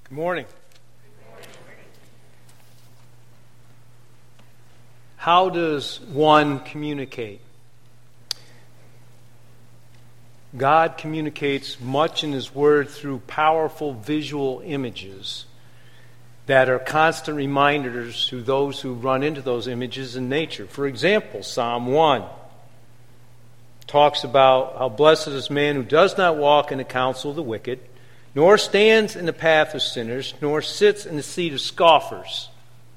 Good morning. How does one communicate? God communicates much in His Word through powerful visual images that are constant reminders to those who run into those images in nature. For example, Psalm 1 talks about how blessed is man who does not walk in the counsel of the wicked, nor stands in the path of sinners, nor sits in the seat of scoffers.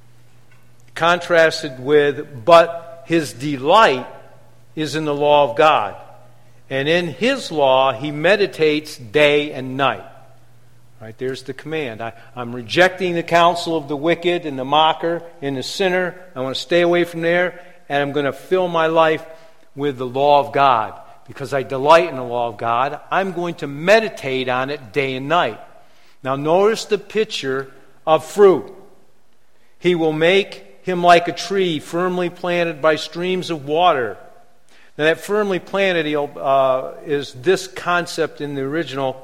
Contrasted with, but his delight is in the law of God. And in His law, he meditates day and night. Right, there's the command. I'm rejecting the counsel of the wicked and the mocker and the sinner. I want to stay away from there, and I'm going to fill my life with the law of God. Because I delight in the law of God, I'm going to meditate on it day and night. Now notice the picture of fruit. He will make him like a tree firmly planted by streams of water. Now that firmly planted is this concept in the original.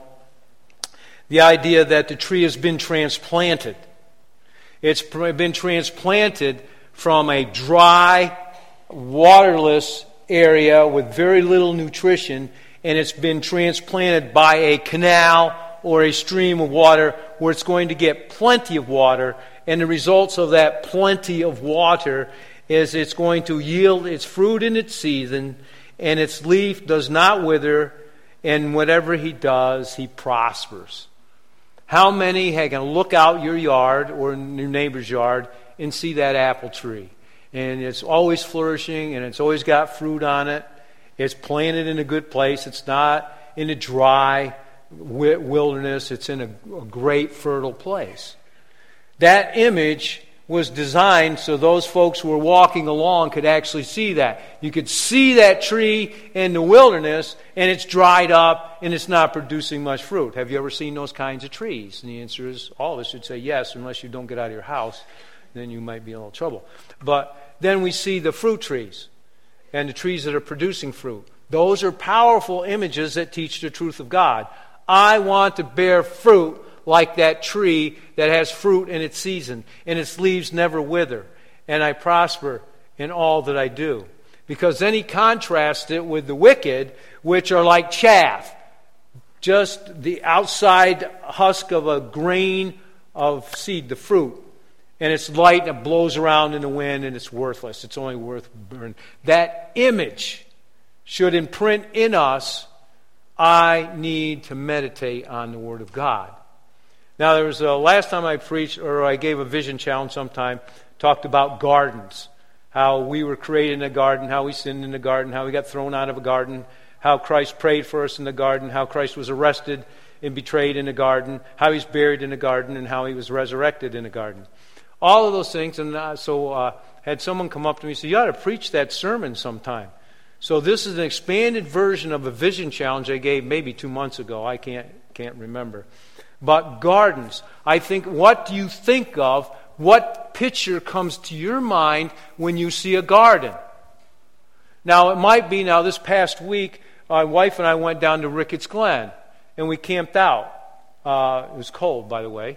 The idea that the tree has been transplanted. It's been transplanted from a dry, waterless area with very little nutrition, and it's been transplanted by a canal or a stream of water where it's going to get plenty of water, and the results of that plenty of water is it's going to yield its fruit in its season, and its leaf does not wither, and whatever he does, he prospers. How many can look out your yard or your neighbor's yard and see that apple tree? And it's always flourishing, and it's always got fruit on it. It's planted in a good place. It's not in a dry wilderness. It's in a great, fertile place. That image was designed so those folks who were walking along could actually see that. You could see that tree in the wilderness, and it's dried up, and it's not producing much fruit. Have you ever seen those kinds of trees? And the answer is, all of us should say yes, unless you don't get out of your house. Then you might be in a little trouble. But then we see the fruit trees and the trees that are producing fruit. Those are powerful images that teach the truth of God. I want to bear fruit like that tree that has fruit in its season, and its leaves never wither, and I prosper in all that I do. Because then he contrasts it with the wicked, which are like chaff, just the outside husk of a grain of seed, the fruit. And it's light and it blows around in the wind and it's worthless. It's only worth burning. That image should imprint in us, I need to meditate on the Word of God. Now there was last time I preached, or I gave a vision challenge sometime, talked about gardens. How we were created in a garden, how we sinned in the garden, how we got thrown out of a garden, how Christ prayed for us in the garden, how Christ was arrested and betrayed in the garden, how He's buried in the garden, and how He was resurrected in the garden. All of those things, and so had someone come up to me and say, you ought to preach that sermon sometime. So this is an expanded version of a vision challenge I gave maybe 2 months ago. I can't remember. But gardens, I think, what do you think of? What picture comes to your mind when you see a garden? Now, it might be, this past week, my wife and I went down to Ricketts Glen, and we camped out. It was cold, by the way.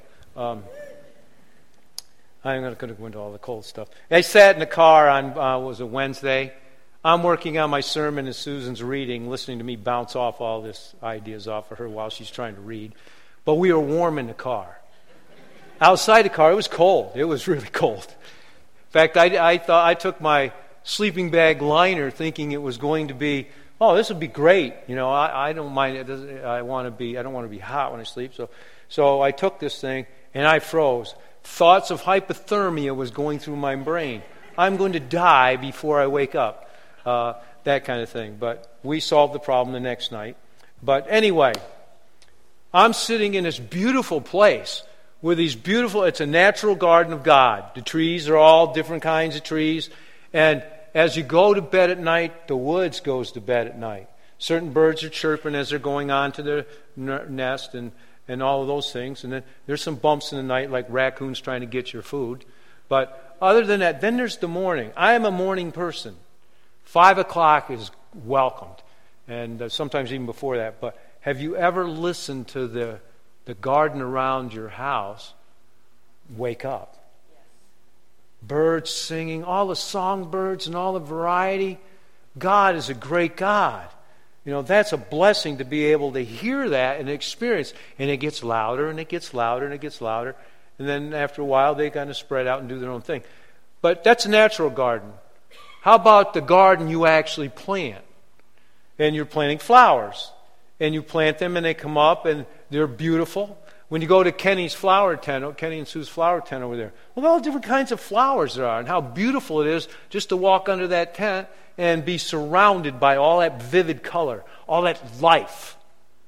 I'm not going to go into all the cold stuff. I sat in the car on, was it Wednesday? I'm working on my sermon and Susan's reading, listening to me bounce off all this ideas off of her while she's trying to read. But we were warm in the car. Outside the car, it was cold. It was really cold. In fact, I thought I took my sleeping bag liner thinking it was going to be, this would be great. I don't mind it. I don't want to be hot when I sleep. So I took this thing and I froze. Thoughts of hypothermia was going through my brain. I'm going to die before I wake up. That kind of thing. But we solved the problem the next night. But anyway, I'm sitting in this beautiful place with these beautiful, it's a natural garden of God. The trees are all different kinds of trees. And as you go to bed at night, the woods goes to bed at night. Certain birds are chirping as they're going on to their nest and all of those things. And then there's some bumps in the night like raccoons trying to get your food. But other than that, then there's the morning. I am a morning person. 5 o'clock is welcomed. And sometimes even before that. But have you ever listened to the the garden around your house wake up. Birds singing, all the songbirds and all the variety. God is a great God. You know, that's a blessing to be able to hear that and experience. And it gets louder and it gets louder and it gets louder. And then after a while, they kind of spread out and do their own thing. But that's a natural garden. How about the garden you actually plant? And you're planting flowers. And you plant them and they come up and they're beautiful. When you go to Kenny and Sue's flower tent over there, look at all the different kinds of flowers there are and how beautiful it is just to walk under that tent and be surrounded by all that vivid color, all that life.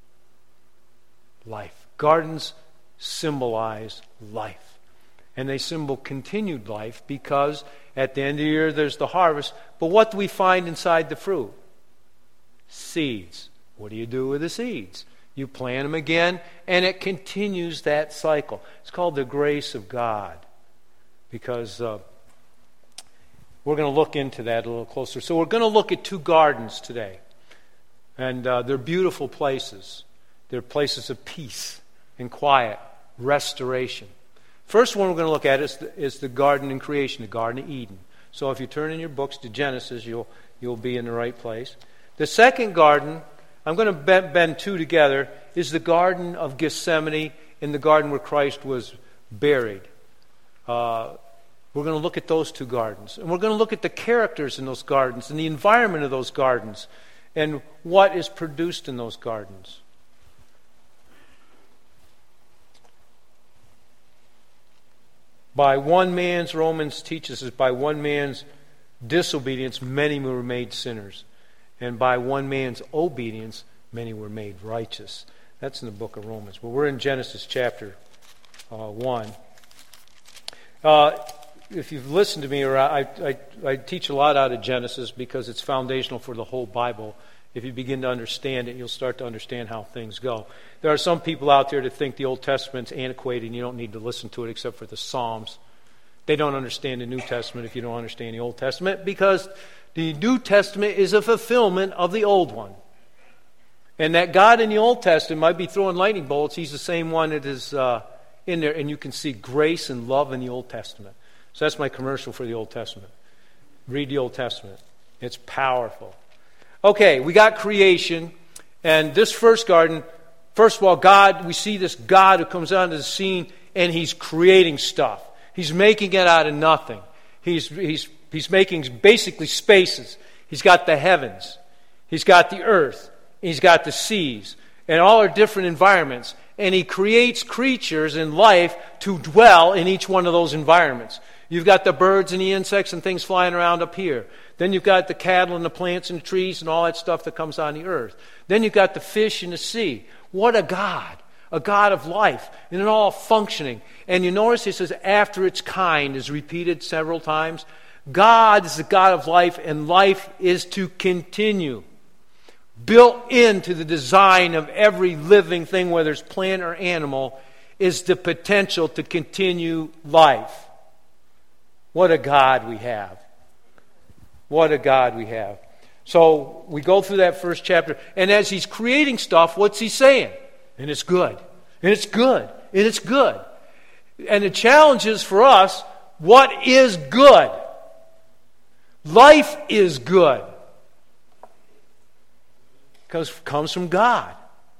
Life. Gardens symbolize life. And they symbol continued life because at the end of the year there's the harvest. But what do we find inside the fruit? Seeds. What do you do with the seeds? You plant them again, and it continues that cycle. It's called the grace of God because we're going to look into that a little closer. So we're going to look at two gardens today, and they're beautiful places. They're places of peace and quiet, restoration. First one we're going to look at is the garden in creation, the Garden of Eden. So if you turn in your books to Genesis, you'll be in the right place. The second garden, I'm going to bend two together, is the Garden of Gethsemane and the garden where Christ was buried. We're going to look at those two gardens. And we're going to look at the characters in those gardens and the environment of those gardens and what is produced in those gardens. By one man's, Romans teaches us, by one man's disobedience, many were made sinners. And by one man's obedience, many were made righteous. That's in the book of Romans. But we're in Genesis chapter 1. If you've listened to me, I teach a lot out of Genesis because it's foundational for the whole Bible. If you begin to understand it, you'll start to understand how things go. There are some people out there that think the Old Testament's antiquated and you don't need to listen to it except for the Psalms. They don't understand the New Testament if you don't understand the Old Testament because the New Testament is a fulfillment of the Old one. And that God in the Old Testament might be throwing lightning bolts. He's the same one that is in there. And you can see grace and love in the Old Testament. So that's my commercial for the Old Testament. Read the Old Testament. It's powerful. Okay, we got creation. And this first garden, first of all, God, we see this God who comes onto the scene and He's creating stuff. He's making it out of nothing. He's making basically spaces. He's got the heavens. He's got the earth. He's got the seas. And all are different environments. And He creates creatures in life to dwell in each one of those environments. You've got the birds and the insects and things flying around up here. Then you've got the cattle and the plants and the trees and all that stuff that comes on the earth. Then you've got the fish in the sea. What a God. A God of life. And it all functioning. And you notice it says after its kind is repeated several times. God is the God of life, and life is to continue. Built into the design of every living thing, whether it's plant or animal, is the potential to continue life. What a God we have. What a God we have. So we go through that first chapter, and as He's creating stuff, what's He saying? And it's good. And it's good. And it's good. And the challenge is for us, what is good? Life is good. Because it comes from God.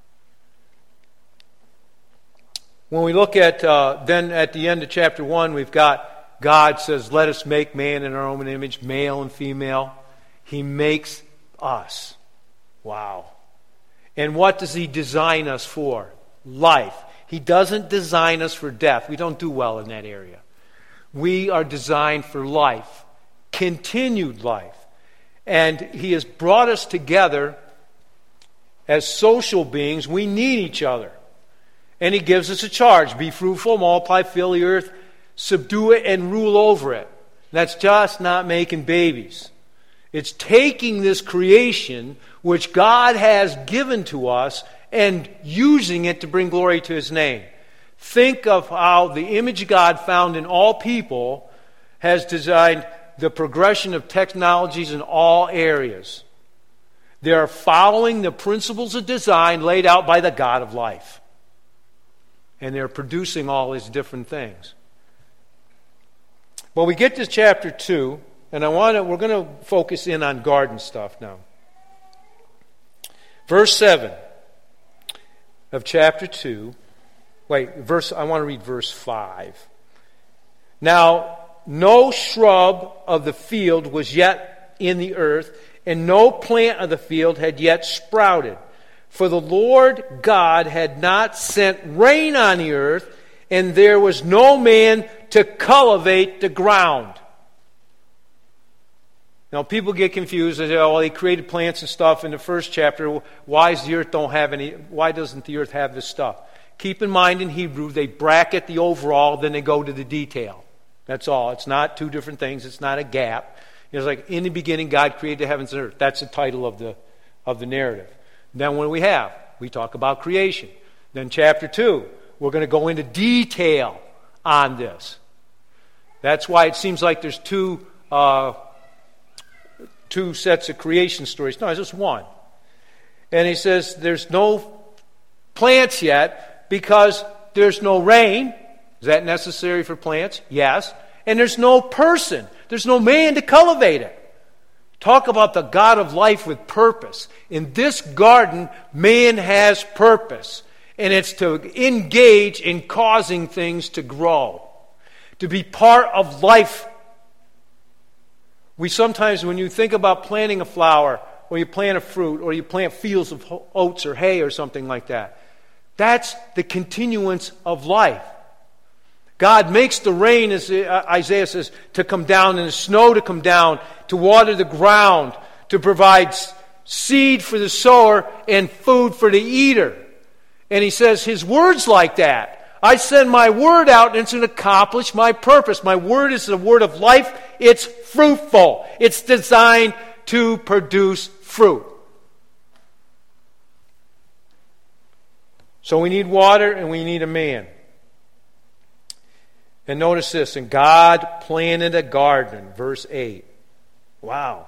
When we look at, then at the end of chapter 1, we've got God says, let us make man in our own image, male and female. He makes us. Wow. And what does He design us for? Life. He doesn't design us for death. We don't do well in that area. We are designed for life. Continued life. And He has brought us together as social beings. We need each other. And He gives us a charge. Be fruitful, multiply, fill the earth, subdue it, and rule over it. That's just not making babies. It's taking this creation, which God has given to us, and using it to bring glory to His name. Think of how the image of God found in all people has designed the progression of technologies in all areas. They are following the principles of design laid out by the God of life. And they're producing all these different things. Well, we get to chapter 2, and we're going to focus in on garden stuff now. Verse 7 of chapter 2. I want to read verse 5. Now, no shrub of the field was yet in the earth, and no plant of the field had yet sprouted. For the Lord God had not sent rain on the earth, and there was no man to cultivate the ground. Now, people get confused. They say, oh, he created plants and stuff in the first chapter. Why doesn't the earth have this stuff? Keep in mind, in Hebrew, they bracket the overall, then they go to the detail. That's all. It's not two different things. It's not a gap. It's like, in the beginning, God created the heavens and earth. That's the title of the narrative. Then what do? We talk about creation. Then chapter 2, we're going to go into detail on this. That's why it seems like there's two sets of creation stories. No, it's just one. And he says there's no plants yet because there's no rain. Is that necessary for plants? Yes. And there's no person. There's no man to cultivate it. Talk about the God of life with purpose. In this garden, man has purpose. And it's to engage in causing things to grow. To be part of life. We sometimes, when you think about planting a flower, or you plant a fruit, or you plant fields of oats or hay or something like that, that's the continuance of life. God makes the rain, as Isaiah says, to come down, and the snow to come down, to water the ground, to provide seed for the sower and food for the eater. And he says his word's like that. I send my word out and it's going to accomplish my purpose. My word is the word of life. It's fruitful. It's designed to produce fruit. So we need water and we need a man. And notice this, and God planted a garden, verse 8. Wow.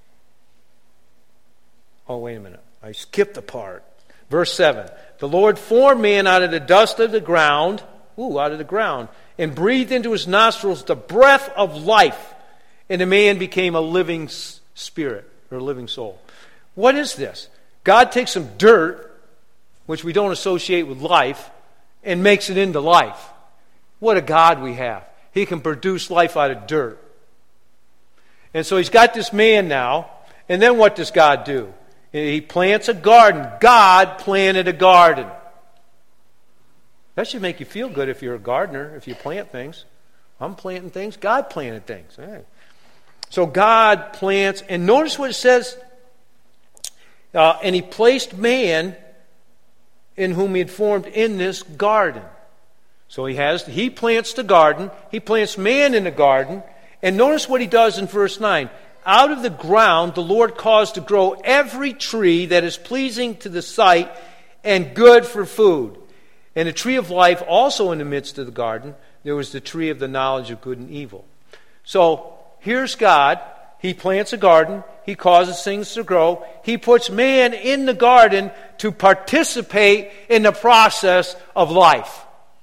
Oh, wait a minute. I skipped a part. Verse 7. The Lord formed man out of the dust of the ground, and breathed into his nostrils the breath of life, and the man became a living spirit, or a living soul. What is this? God takes some dirt, which we don't associate with life, and makes it into life. What a God we have. He can produce life out of dirt. And so he's got this man now, and then what does God do? He plants a garden. God planted a garden. That should make you feel good if you're a gardener, if you plant things. I'm planting things. God planted things. All right. So God plants, and notice what it says. And he placed man in whom he had formed in this garden. So he plants the garden. He plants man in the garden. And notice what he does in verse 9. Out of the ground the Lord caused to grow every tree that is pleasing to the sight and good for food. And the tree of life also in the midst of the garden, there was the tree of the knowledge of good and evil. So here's God. He plants a garden. He causes things to grow. He puts man in the garden to participate in the process of life.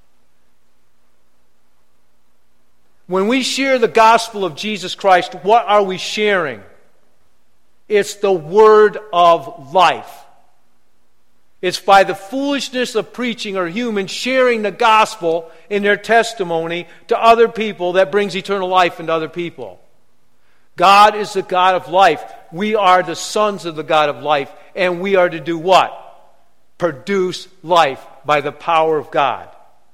When we share the gospel of Jesus Christ, what are we sharing? It's the word of life. It's by the foolishness of preaching or humans sharing the gospel in their testimony to other people that brings eternal life into other people. God is the God of life. We are the sons of the God of life. And we are to do what? Produce life by the power of God.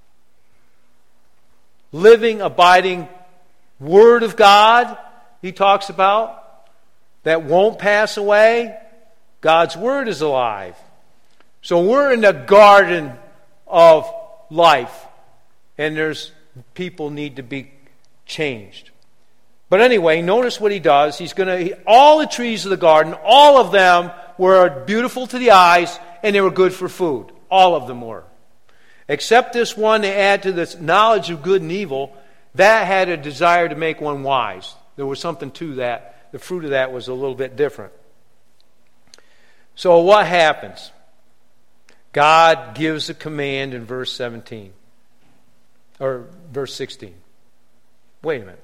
Living, abiding Word of God, he talks about, that won't pass away. God's Word is alive. So we're in the garden of life, and people need to be changed. But anyway, notice what he does. All the trees of the garden, all of them were beautiful to the eyes, and they were good for food. All of them were. Except this one, they add to this knowledge of good and evil, that had a desire to make one wise. There was something to that. The fruit of that was a little bit different. So what happens? God gives a command in verse 17. Or verse 16. Wait a minute.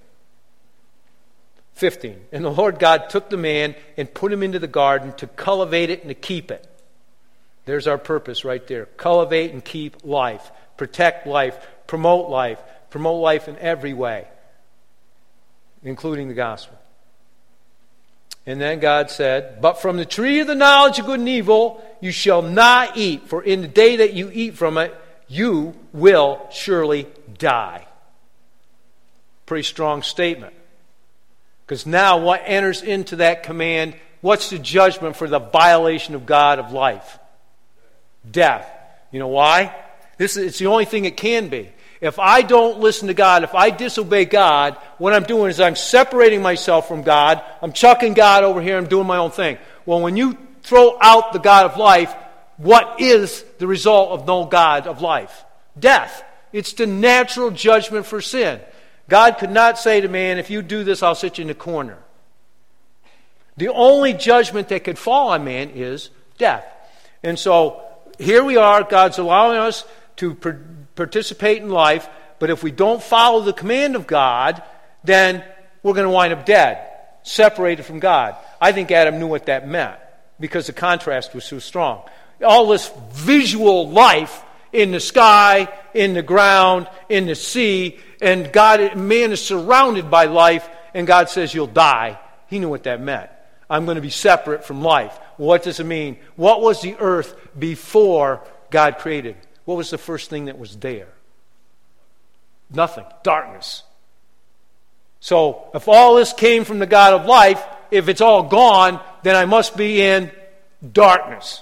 15. And the Lord God took the man and put him into the garden to cultivate it and to keep it. There's our purpose right there. Cultivate and keep life. Protect life. Promote life. Promote life in every way, including the gospel. And then God said, but from the tree of the knowledge of good and evil you shall not eat, for in the day that you eat from it, you will surely die. Pretty strong statement. Because now what enters into that command, what's the judgment for the violation of God of life? Death. You know why? It's the only thing it can be. If I don't listen to God, if I disobey God, what I'm doing is I'm separating myself from God. I'm chucking God over here. I'm doing my own thing. Well, when you throw out the God of life, what is the result of no God of life? Death. It's the natural judgment for sin. God could not say to man, if you do this, I'll sit you in the corner. The only judgment that could fall on man is death. And so here we are. God's allowing us to participate in life, but if we don't follow the command of God, then we're going to wind up dead, separated from God. I think Adam knew what that meant because the contrast was so strong. All this visual life in the sky, in the ground, in the sea, and man is surrounded by life, and God says you'll die. He knew what that meant. I'm going to be separate from life. What does it mean? What was the earth before God created? What was the first thing that was there? Nothing. Darkness. So, if all this came from the God of life, if it's all gone, then I must be in darkness.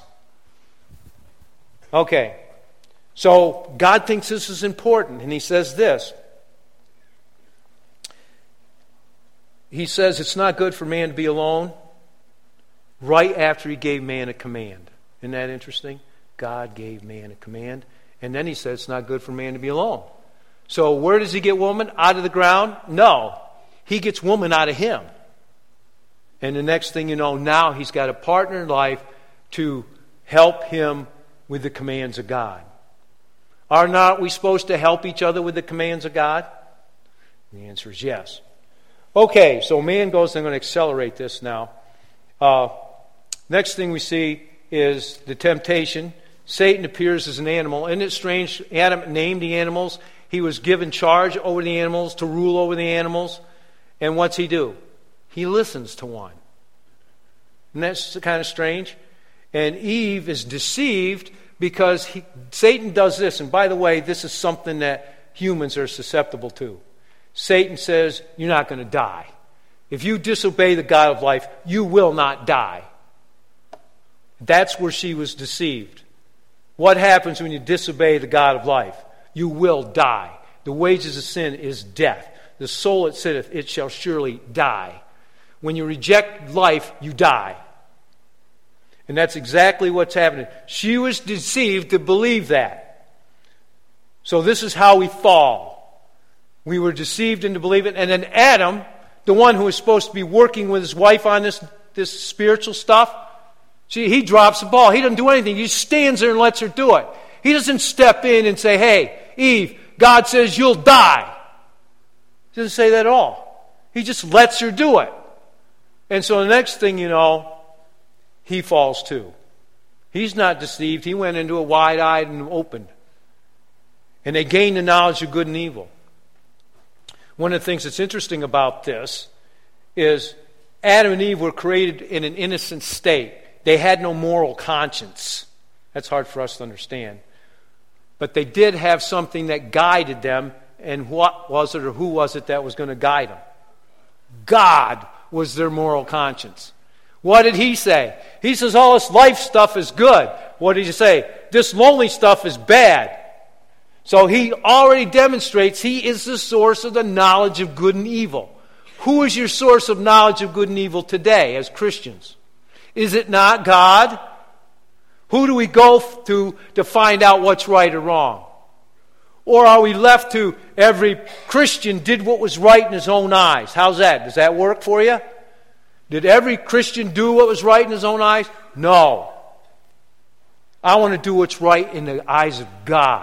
Okay. So, God thinks this is important, and He says this. He says it's not good for man to be alone right after He gave man a command. Isn't that interesting? God gave man a command. And then He said it's not good for man to be alone. So where does He get woman? Out of the ground? No. He gets woman out of him. And the next thing you know, now he's got a partner in life to help him with the commands of God. Are not we supposed to help each other with the commands of God? The answer is yes. Okay, so man goes, I'm going to accelerate this now. Next thing we see is the temptation. Satan appears as an animal. Isn't it strange? Adam named the animals. He was given charge over the animals, to rule over the animals. And what's he do? He listens to one. And that's kind of strange. And Eve is deceived because Satan does this. And by the way, this is something that humans are susceptible to. Satan says, you're not going to die. If you disobey the God of life, you will not die. That's where she was deceived. What happens when you disobey the God of life? You will die. The wages of sin is death. The soul that sitteth, it shall surely die. When you reject life, you die. And that's exactly what's happening. She was deceived to believe that. So this is how we fall. We were deceived into believing it. And then Adam, the one who was supposed to be working with his wife on this spiritual stuff, he drops the ball. He doesn't do anything. He just stands there and lets her do it. He doesn't step in and say, hey, Eve, God says you'll die. He doesn't say that at all. He just lets her do it. And so the next thing you know, he falls too. He's not deceived. He went into it wide-eyed and open. And they gained the knowledge of good and evil. One of the things that's interesting about this is Adam and Eve were created in an innocent state. They had no moral conscience. That's hard for us to understand. But they did have something that guided them. And what was it or who was it that was going to guide them? God was their moral conscience. What did He say? He says all this life stuff is good. What did He say? This lonely stuff is bad. So He already demonstrates He is the source of the knowledge of good and evil. Who is your source of knowledge of good and evil today as Christians? Is it not God? Who do we go to find out what's right or wrong? Or are we left to every Christian did what was right in his own eyes? How's that? Does that work for you? Did every Christian do what was right in his own eyes? No. I want to do what's right in the eyes of God.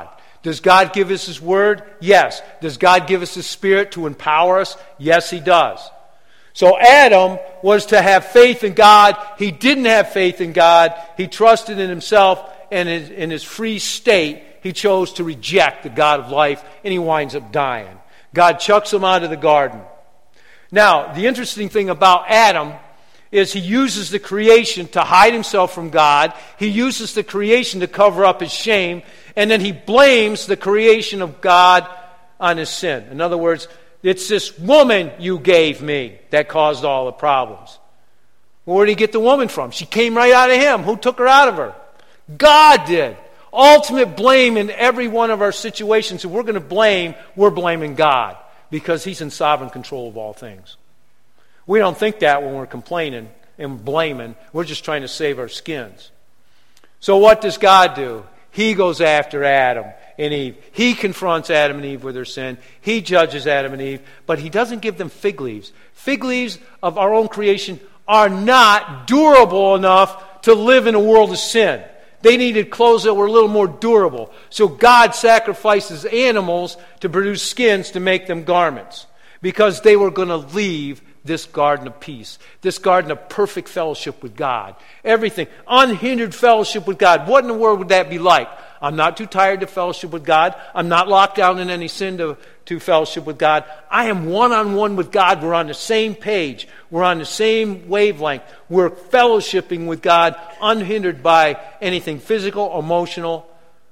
Does God give us His Word? Yes. Does God give us His Spirit to empower us? Yes, He does. So Adam was to have faith in God. He didn't have faith in God. He trusted in himself, and in his free state, he chose to reject the God of life, and he winds up dying. God chucks him out of the garden. Now, the interesting thing about Adam is he uses the creation to hide himself from God. He uses the creation to cover up his shame, and then he blames the creation of God on his sin. In other words, it's this woman you gave me that caused all the problems. Well, where did he get the woman from? She came right out of him. Who took her out of her? God did. Ultimate blame in every one of our situations. If we're going to blame, we're blaming God because He's in sovereign control of all things. We don't think that when we're complaining and blaming. We're just trying to save our skins. So what does God do? He goes after Adam and Eve. He confronts Adam and Eve with their sin. He judges Adam and Eve, but He doesn't give them fig leaves. Fig leaves of our own creation are not durable enough to live in a world of sin. They needed clothes that were a little more durable. So God sacrifices animals to produce skins to make them garments because they were going to leave this garden of peace, this garden of perfect fellowship with God. Everything, unhindered fellowship with God. What in the world would that be like? I'm not too tired to fellowship with God. I'm not locked down in any sin to fellowship with God. I am one-on-one with God. We're on the same page. We're on the same wavelength. We're fellowshipping with God unhindered by anything physical, emotional,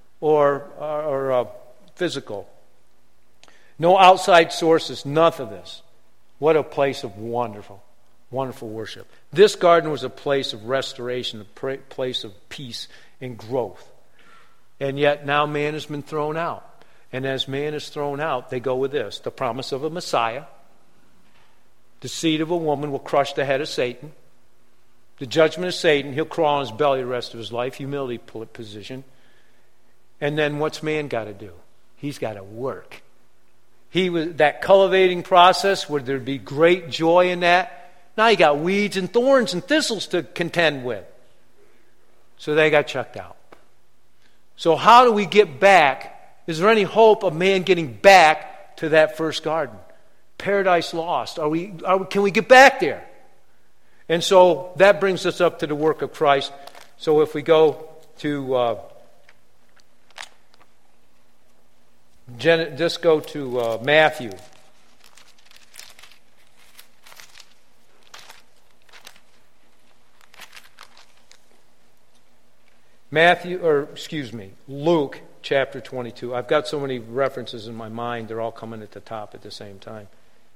or physical. No outside sources, none of this. What a place of wonderful, wonderful worship. This garden was a place of restoration, a place of peace and growth. And yet now man has been thrown out. And as man is thrown out, they go with this. The promise of a Messiah. The seed of a woman will crush the head of Satan. The judgment of Satan. He'll crawl on his belly the rest of his life. Humility position. And then what's man got to do? He's got to work. That cultivating process, would there be great joy in that? Now you got weeds and thorns and thistles to contend with. So they got chucked out. So how do we get back? Is there any hope of man getting back to that first garden? Paradise lost. Can we get back there? And so that brings us up to the work of Christ. So if we go to just go to Matthew. Luke chapter 22. I've got so many references in my mind, they're all coming at the top at the same time.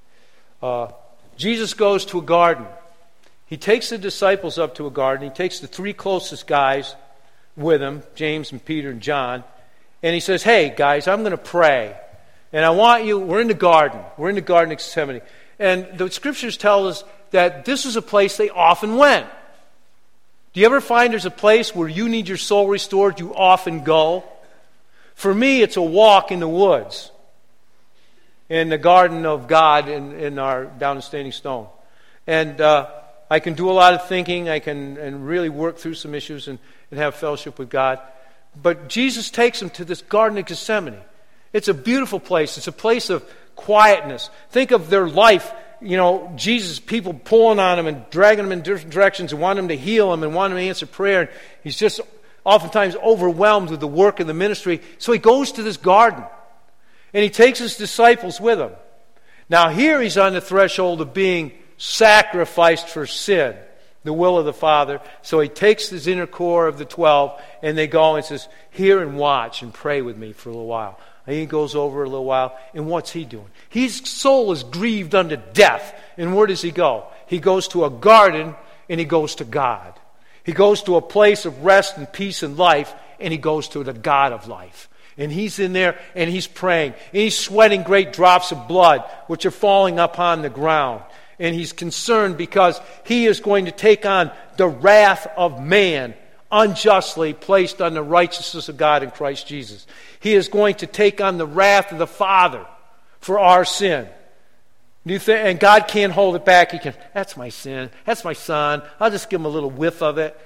Jesus goes to a garden. He takes the disciples up to a garden. He takes the three closest guys with him, James and Peter and John, and he says, hey, guys, I'm going to pray. And I want you, we're in the garden. We're in the Garden of Gethsemane. And the Scriptures tell us that this is a place they often went. Do you ever find there's a place where you need your soul restored, you often go? For me, it's a walk in the woods, in the garden of God in our down in Standing Stone. And I can do a lot of thinking. I can really work through some issues and have fellowship with God. But Jesus takes them to this Garden of Gethsemane. It's a beautiful place. It's a place of quietness. Think of their life. You know, Jesus, people pulling on him and dragging him in different directions and want him to heal him and want him to answer prayer. And he's just oftentimes overwhelmed with the work of the ministry. So he goes to this garden. And he takes his disciples with him. Now here he's on the threshold of being sacrificed for sin, the will of the Father. So he takes his inner core of the 12 and they go and says, hear and watch and pray with me for a little while. And he goes over a little while, and what's he doing? His soul is grieved unto death. And where does he go? He goes to a garden, and he goes to God. He goes to a place of rest and peace and life, and he goes to the God of life. And he's in there, and he's praying. And he's sweating great drops of blood, which are falling upon the ground. And he's concerned because he is going to take on the wrath of man, unjustly placed on the righteousness of God in Christ Jesus. He is going to take on the wrath of the Father for our sin. And God can't hold it back. He can, that's my sin. That's my son. I'll just give him a little whiff of it.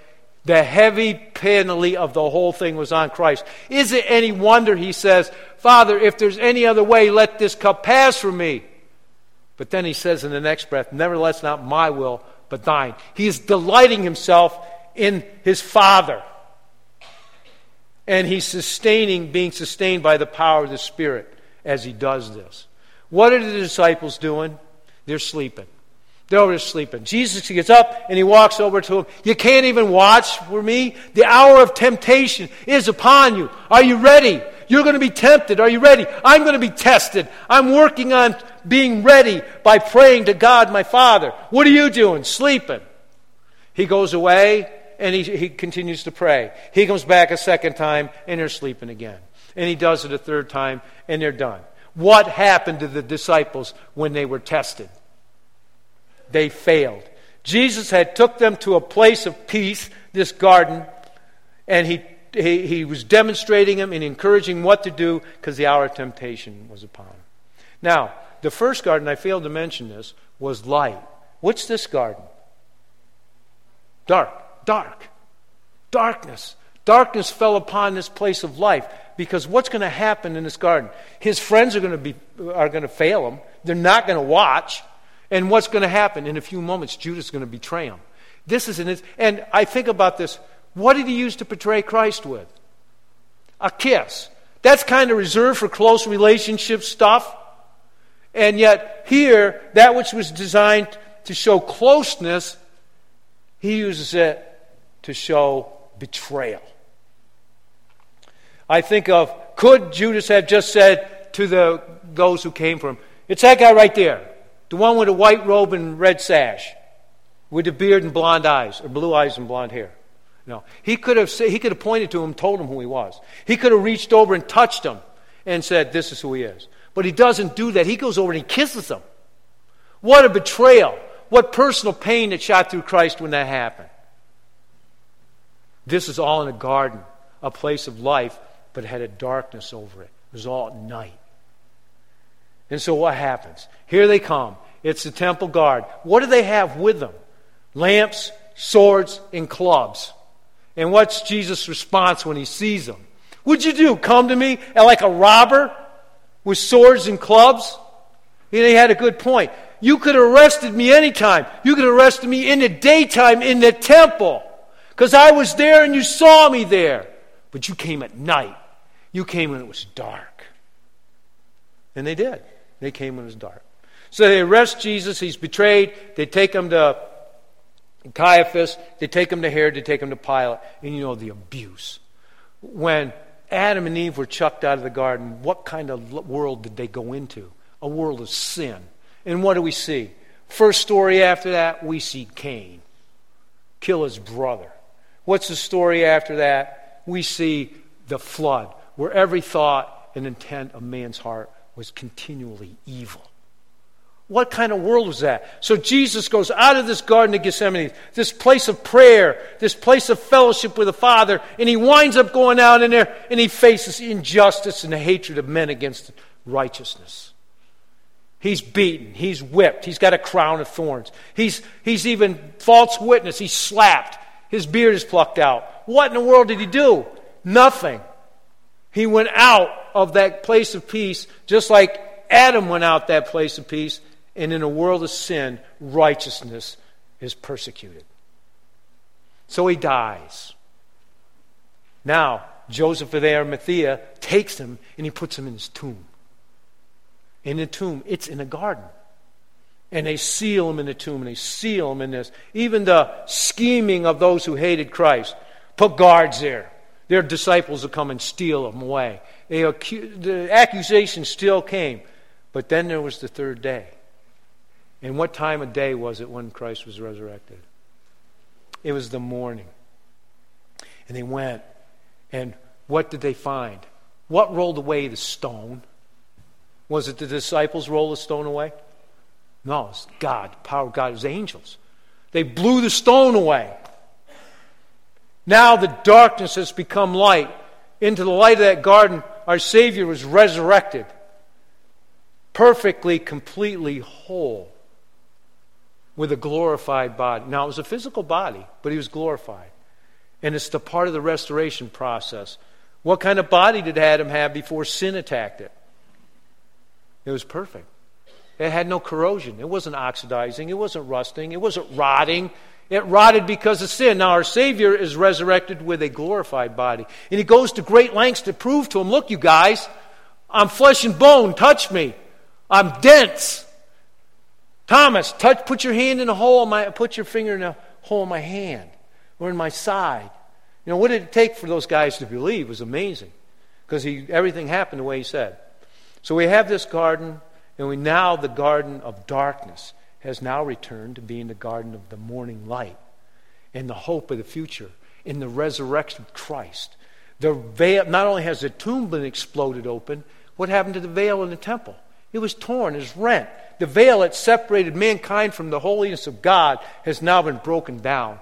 The heavy penalty of the whole thing was on Christ. Is it any wonder he says, Father, if there's any other way, let this cup pass from me. But then he says in the next breath, nevertheless, not my will, but thine. He is delighting himself in his Father. And he's being sustained by the power of the Spirit as he does this. What are the disciples doing? They're sleeping. They're over sleeping. Jesus gets up and he walks over to them. You can't even watch for me? The hour of temptation is upon you. Are you ready? You're going to be tempted. Are you ready? I'm going to be tested. I'm working on being ready by praying to God, my Father. What are you doing? Sleeping. He goes away and he continues to pray. He comes back a second time and they're sleeping again. And he does it a third time and they're done. What happened to the disciples when they were tested? They failed. Jesus had took them to a place of peace, this garden, and he was demonstrating them and encouraging what to do because the hour of temptation was upon them. Now, the first garden, I failed to mention this, was light. What's this garden? Darkness. Darkness fell upon this place of life because what's going to happen in this garden? His friends are going to fail him. They're not going to watch. And what's going to happen? In a few moments, Judas is going to betray him. And I think about this. What did he use to portray Christ with? A kiss. That's kind of reserved for close relationship stuff. And yet here, that which was designed to show closeness, he uses it to show betrayal. I think of, could Judas have just said to those who came for him, it's that guy right there. The one with a white robe and red sash, with the beard and blonde eyes, or blue eyes and blonde hair. No, he could have pointed to him, told him who he was. He could have reached over and touched him, and said, "This is who he is." But he doesn't do that. He goes over and he kisses him. What a betrayal! What personal pain that shot through Christ when that happened. This is all in a garden, a place of life, but it had a darkness over it. It was all at night. And so what happens? Here they come. It's the temple guard. What do they have with them? Lamps, swords, and clubs. And what's Jesus' response when he sees them? What'd you do? Come to me like a robber with swords and clubs? And he had a good point. You could have arrested me anytime. You could have arrested me in the daytime in the temple. Because I was there and you saw me there. But you came at night. You came when it was dark. And they did. They came when it was dark. So they arrest Jesus. He's betrayed. They take him to Caiaphas. They take him to Herod. They take him to Pilate. And you know the abuse. When Adam and Eve were chucked out of the garden, what kind of world did they go into? A world of sin. And what do we see? First story after that, we see Cain kill his brother. What's the story after that? We see the flood, where every thought and intent of man's heart was continually evil. What kind of world was that? So Jesus goes out of this Garden of Gethsemane, this place of prayer, this place of fellowship with the Father, and he winds up going out in there and he faces injustice and the hatred of men against righteousness. He's beaten, he's whipped, he's got a crown of thorns. He's even false witness, he's slapped, his beard is plucked out. What in the world did he do? Nothing. He went out of that place of peace just like Adam went out that place of peace, and in a world of sin, righteousness is persecuted. So he dies. Now, Joseph of Arimathea takes him and he puts him in his tomb. In the tomb, it's in a garden. And they seal him in the tomb, and they seal him in this. Even the scheming of those who hated Christ put guards there. Their disciples will come and steal him away. The accusation still came. But then there was the third day. And what time of day was it when Christ was resurrected? It was the morning. And they went, and what did they find? What rolled away the stone? Was it the disciples rolled the stone away? No, it was God, the power of God. It was angels. They blew the stone away. Now the darkness has become light. Into the light of that garden, our Savior was resurrected. Perfectly, completely whole. With a glorified body. Now it was a physical body, but he was glorified. And it's the part of the restoration process. What kind of body did Adam have before sin attacked it? It was perfect. It had no corrosion. It wasn't oxidizing. It wasn't rusting. It wasn't rotting. It rotted because of sin. Now our Savior is resurrected with a glorified body. And He goes to great lengths to prove to him, look, you guys, I'm flesh and bone. Touch me. I'm dense. Thomas, put your hand in a hole put your finger in a hole in my hand or in my side. You know, what did it take for those guys to believe? It was amazing. Because everything happened the way He said. So we have this garden, and now the garden of darkness has now returned to being the garden of the morning light and the hope of the future in the resurrection of Christ. The veil, not only has the tomb been exploded open, what happened to the veil in the temple? It was torn, it was rent. The veil that separated mankind from the holiness of God has now been broken down.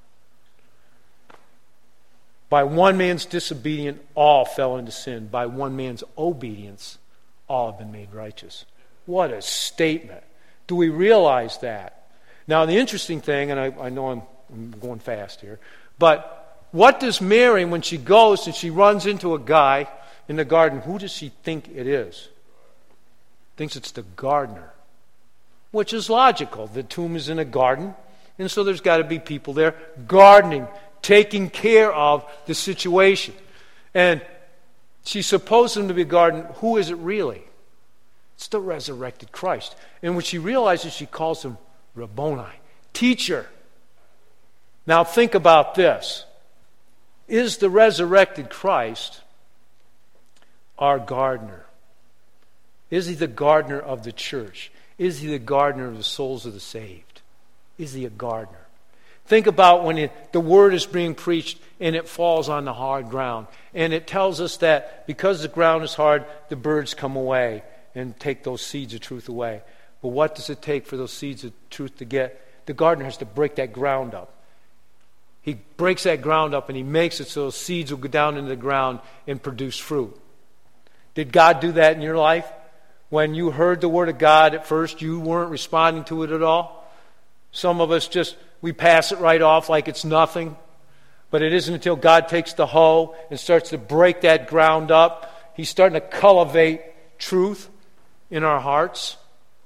By one man's disobedience, all fell into sin. By one man's obedience, all have been made righteous. What a statement. Do we realize that? Now, the interesting thing, and I know I'm going fast here, but what does Mary, when she goes and she runs into a guy in the garden, who does she think it is? Thinks it's the gardener, which is logical. The tomb is in a garden, and so there's got to be people there gardening, taking care of the situation. And she supposed him to be a gardener. Who is it really? It's the resurrected Christ. And when she realizes, she calls him Rabboni, teacher. Now think about this. Is the resurrected Christ our gardener? Is He the gardener of the church? Is He the gardener of the souls of the saved? Is He a gardener? Think about when the word is being preached and it falls on the hard ground. And it tells us that because the ground is hard, the birds come away and take those seeds of truth away. But what does it take for those seeds of truth to get? The gardener has to break that ground up. He breaks that ground up and He makes it so those seeds will go down into the ground and produce fruit. Did God do that in your life? When you heard the Word of God at first, you weren't responding to it at all? Some of us we pass it right off like it's nothing. But it isn't until God takes the hoe and starts to break that ground up. He's starting to cultivate truth in our hearts.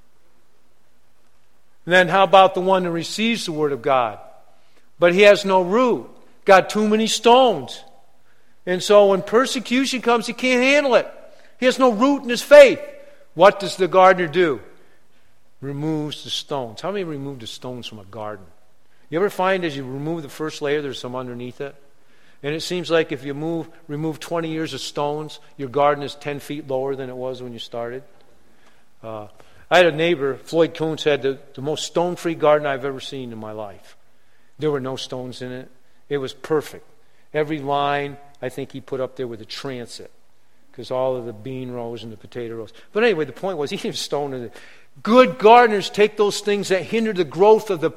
And then how about the one who receives the Word of God? But he has no root. Got too many stones. And so when persecution comes, he can't handle it. He has no root in his faith. What does the gardener do? Removes the stones. How many remove the stones from a garden? You ever find as you remove the first layer, there's some underneath it? And it seems like if you remove 20 years of stones, your garden is 10 feet lower than it was when you started. I had a neighbor, Floyd Kuntz, had the most stone-free garden I've ever seen in my life. There were no stones in it. It was perfect. Every line, I think he put up there with a transit, because all of the bean rows and the potato rows. But anyway, the point was, he didn't stone in it. Good gardeners take those things that hinder the growth of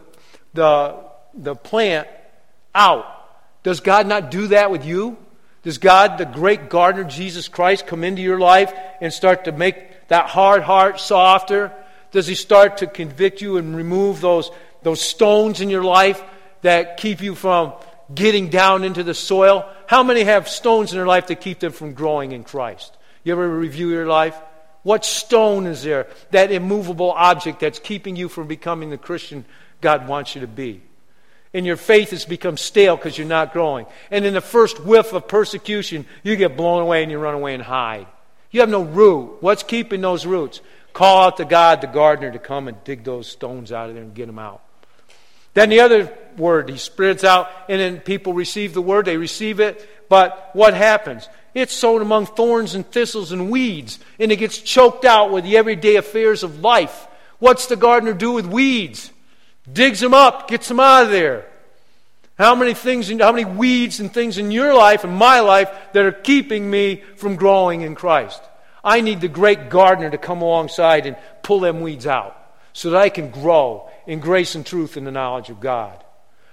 the plant out. Does God not do that with you? Does God, the great gardener, Jesus Christ, come into your life and start to make that hard heart softer? Does He start to convict you and remove those stones in your life that keep you from getting down into the soil? How many have stones in their life that keep them from growing in Christ? You ever review your life? What stone is there? That immovable object that's keeping you from becoming the Christian God wants you to be. And your faith has become stale because you're not growing. And in the first whiff of persecution, you get blown away and you run away and hide. You have no root. What's keeping those roots? Call out to God, the gardener, to come and dig those stones out of there and get them out. Then the other word, He spreads out, and then people receive the word, they receive it, but what happens? It's sown among thorns and thistles and weeds, and it gets choked out with the everyday affairs of life. What's the gardener do with weeds? Digs them up, gets them out of there. How many weeds and things in your life and my life that are keeping me from growing in Christ? I need the great gardener to come alongside and pull them weeds out so that I can grow in grace and truth in the knowledge of God.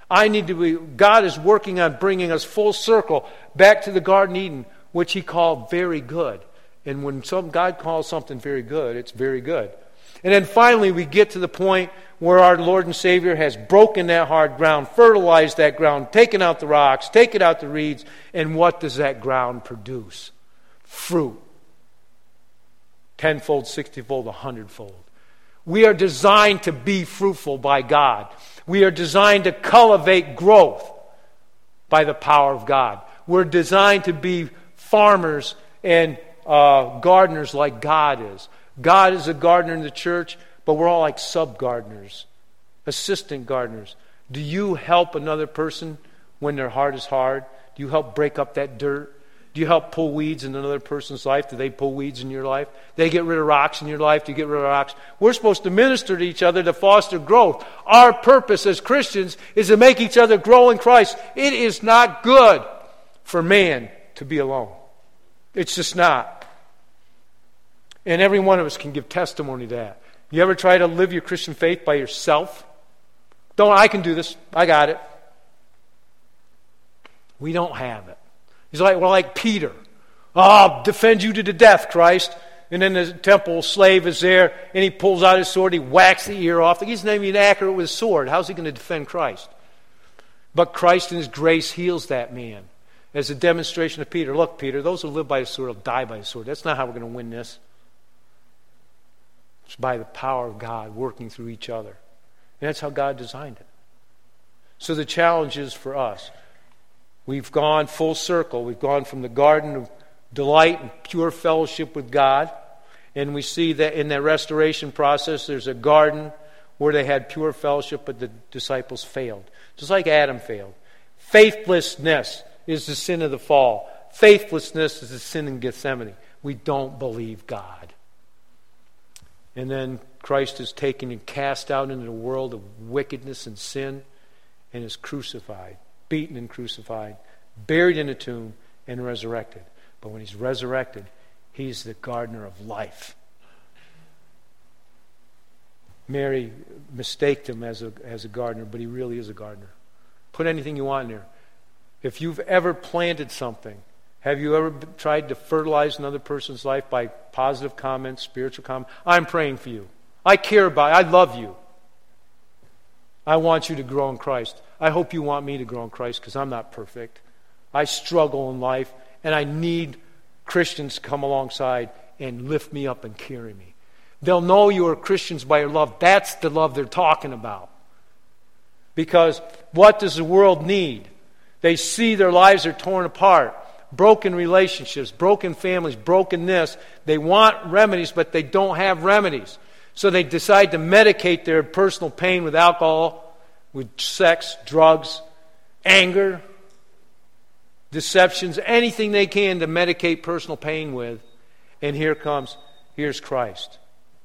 God is working on bringing us full circle back to the Garden of Eden, which He called very good. And when God calls something very good, it's very good. And then finally we get to the point where our Lord and Savior has broken that hard ground, fertilized that ground, taken out the rocks, taken out the reeds, and what does that ground produce? Fruit. 10-fold, 60-fold, 100-fold. We are designed to be fruitful by God. We are designed to cultivate growth by the power of God. We're designed to be farmers and gardeners like God is. God is a gardener in the church, but we're all like sub-gardeners, assistant gardeners. Do you help another person when their heart is hard? Do you help break up that dirt? Do you help pull weeds in another person's life? Do they pull weeds in your life? Do they get rid of rocks in your life? Do you get rid of rocks? We're supposed to minister to each other to foster growth. Our purpose as Christians is to make each other grow in Christ. It is not good for man to be alone. It's just not. And every one of us can give testimony to that. You ever try to live your Christian faith by yourself? I can do this. I got it. We don't have it. We're like Peter. I'll defend you to the death, Christ. And then the temple slave is there, and he pulls out his sword, he whacks the ear off. He's not even accurate with a sword. How's he going to defend Christ? But Christ in his grace heals that man. As a demonstration of Peter. Look, Peter, those who live by the sword will die by the sword. That's not how we're going to win this. It's by the power of God working through each other. And that's how God designed it. So the challenge is for us. We've gone full circle. We've gone from the garden of delight and pure fellowship with God. And we see that in that restoration process, there's a garden where they had pure fellowship, but the disciples failed. Just like Adam failed. Faithlessness is the sin of the fall. Faithlessness is the sin in Gethsemane. We don't believe God. And then Christ is taken and cast out into the world of wickedness and sin and is crucified, beaten and crucified, buried in a tomb, and resurrected. But when he's resurrected, he's the gardener of life. Mary mistaked him as a gardener, but he really is a gardener. Put anything you want in there. If you've ever planted something, have you ever tried to fertilize another person's life by positive comments, spiritual comments? I'm praying for you. I care about you. I love you. I want you to grow in Christ. I hope you want me to grow in Christ because I'm not perfect. I struggle in life, and I need Christians to come alongside and lift me up and carry me. They'll know you are Christians by your love. That's the love they're talking about. Because what does the world need? They see their lives are torn apart. Broken relationships, broken families, broken this. They want remedies, but they don't have remedies. So they decide to medicate their personal pain with alcohol, with sex, drugs, anger, deceptions, anything they can to medicate personal pain with. And here's Christ.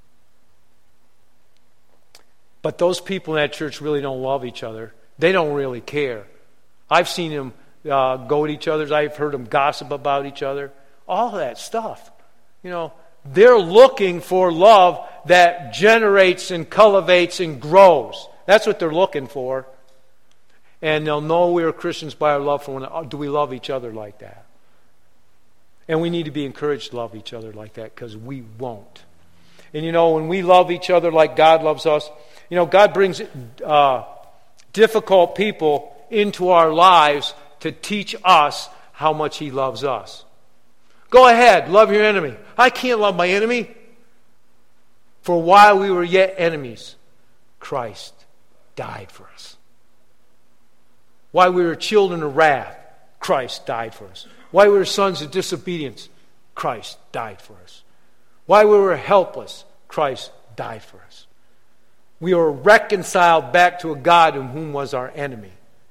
But those people in that church really don't love each other. They don't really care. I've seen them go at each other. I've heard them gossip about each other. All that stuff. They're looking for love that generates and cultivates and grows. That's what they're looking for. And they'll know we are Christians by our love for one another. Do we love each other like that? And we need to be encouraged to love each other like that because we won't. And when we love each other like God loves us, God brings difficult people into our lives to teach us how much He loves us. Go ahead, love your enemy. I can't love my enemy. For while we were yet enemies, Christ died for us. While we were children of wrath, Christ died for us. While we were sons of disobedience, Christ died for us. While we were helpless, Christ died for us. We were reconciled back to a God in whom was our enemy.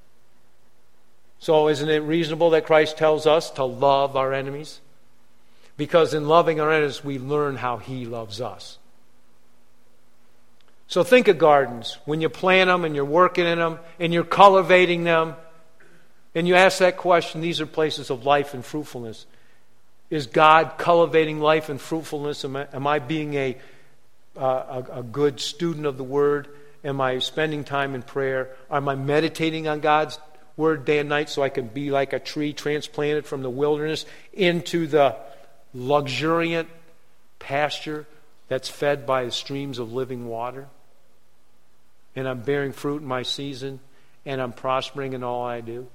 So isn't it reasonable that Christ tells us to love our enemies? Because in loving our enemies, we learn how He loves us. So think of gardens. When you plant them and you're working in them and you're cultivating them, and you ask that question, these are places of life and fruitfulness. Is God cultivating life and fruitfulness? Am I being a good student of the Word? Am I spending time in prayer? Am I meditating on God's Word day and night so I can be like a tree transplanted from the wilderness into the luxuriant pasture that's fed by the streams of living water, and I'm bearing fruit in my season, and I'm prospering in all I do?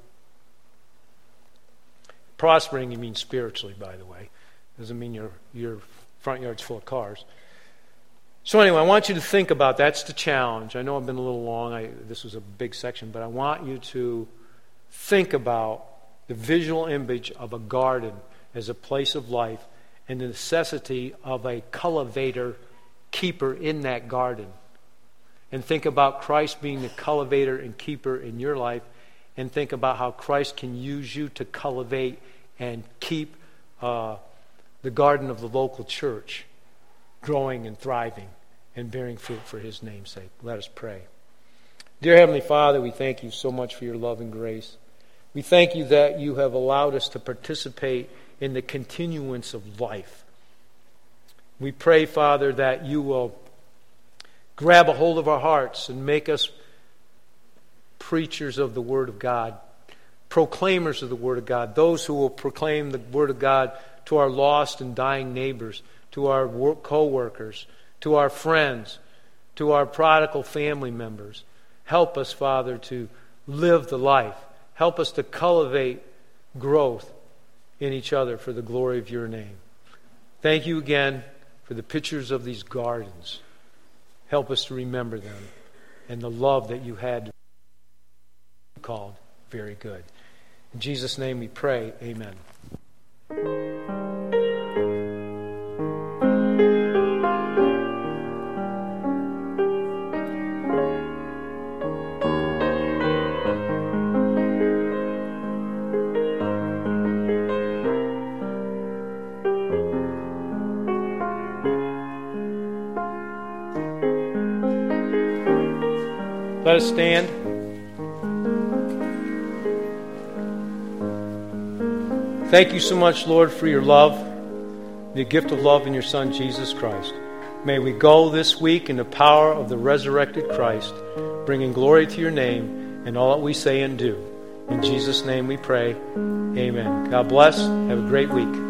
Prospering, you mean spiritually, by the way. Doesn't mean your front yard's full of cars. So anyway, I want you to think about that's the challenge. I know I've been a little long. This was a big section, but I want you to think about the visual image of a garden as a place of life and the necessity of a cultivator, keeper in that garden. And think about Christ being the cultivator and keeper in your life, and think about how Christ can use you to cultivate and keep the garden of the local church growing and thriving and bearing fruit for His name's sake. Let us pray. Dear Heavenly Father, we thank You so much for Your love and grace. We thank You that You have allowed us to participate in the continuance of life. We pray, Father, that You will grab a hold of our hearts and make us preachers of the Word of God, proclaimers of the Word of God, those who will proclaim the Word of God to our lost and dying neighbors, to our co-workers, to our friends, to our prodigal family members. Help us, Father, to live the life. Help us to cultivate growth in each other for the glory of Your name. Thank You again for the pictures of these gardens. Help us to remember them and the love that You had called very good. In Jesus' name we pray, amen. Let us stand. Thank You so much, Lord, for Your love, the gift of love in Your Son, Jesus Christ. May we go this week in the power of the resurrected Christ, bringing glory to Your name and all that we say and do. In Jesus' name we pray. Amen. God bless. Have a great week.